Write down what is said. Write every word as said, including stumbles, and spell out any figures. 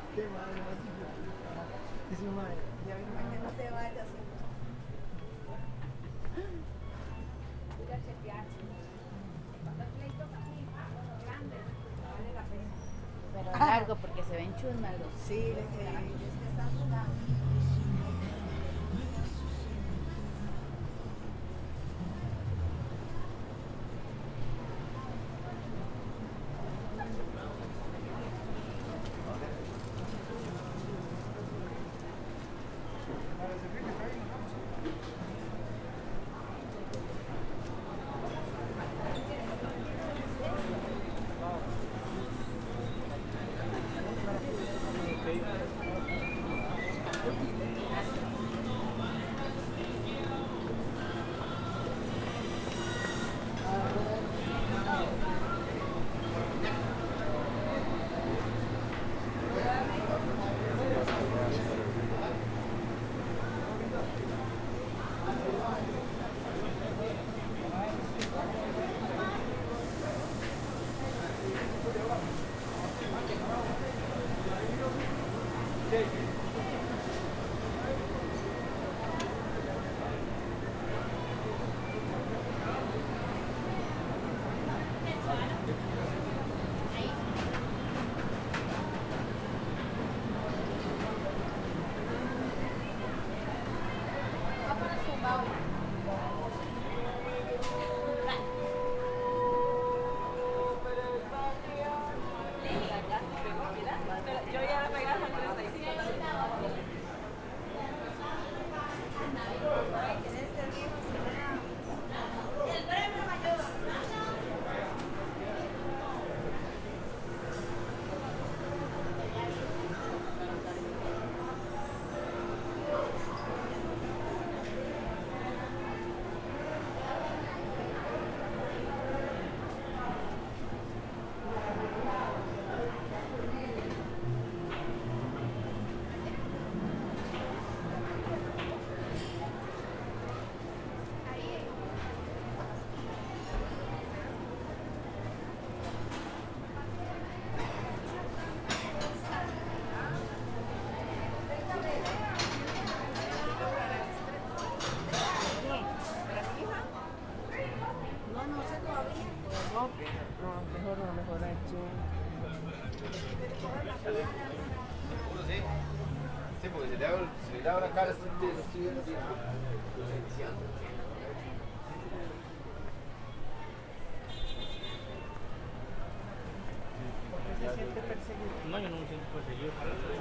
Qué mal, no, es un madre. Ya ven, Para que no se vaya así. Ir a chequear. Cuando el pleito así, grande, vale la pena. Pero largo porque se ven chusmas los. Sí, es que, es que están sudados. Yo ya la pegaba al treinta y cinco. No, no sé todavía. No, pero no, mejor no, mejor hecho. Seguro sí. Sí, porque si le hago, si le hago la cara, estoy, estoy viendo así. Iniciando. ¿Por qué se siente perseguido? No, yo no me siento perseguido.